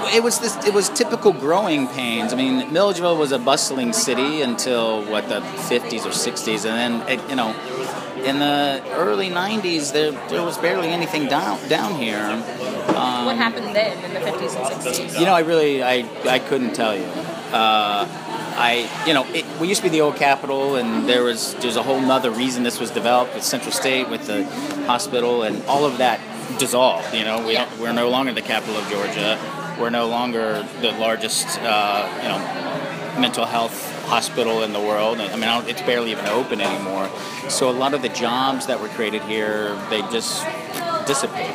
it was this. It was typical growing pains. I mean, Milledgeville was a bustling city until the 50s or 60s, and then in the early 90s there was barely anything down here. What happened then in the 50s and 60s? I couldn't tell you. We used to be the old capital, and there's a whole nother reason this was developed with Central State, with the hospital, and all of that dissolved. We're no longer the capital of Georgia. We're no longer the largest, mental health hospital in the world. I mean, it's barely even open anymore. So a lot of the jobs that were created here, they just dissipated.